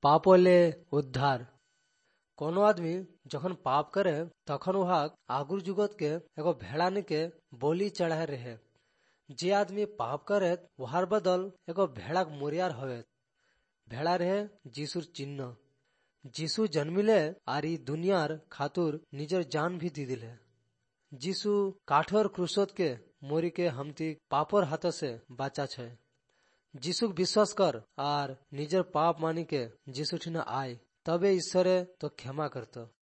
पाप হলে উদ্ধার। কোনো আদমি যখন পাপ করে তখন উহাক আগুর জগতকে এগো ভেড়ানিকে বলি চढ़ाए रहे। যে আদমি পাপ করে উহার বদল এগো ভেড়াক মরিয়ার হবে। ভেড়া রহে যিশুর চিহ্ন। যিশু জন্মিলে আর ই দুনিয়ার খাতুর নিজের জান ভি দি দিলে। যিশু কাঠর ক্রুশতকে মরিকে হামতি পাপর হাত সে বাঁচা ছে। যিশুক বিশ্বাস কর আর নিজের পাপ মানিকে যিশু ঠিনা আয়, তবে ঈশ্বরে তো ক্ষমা করত।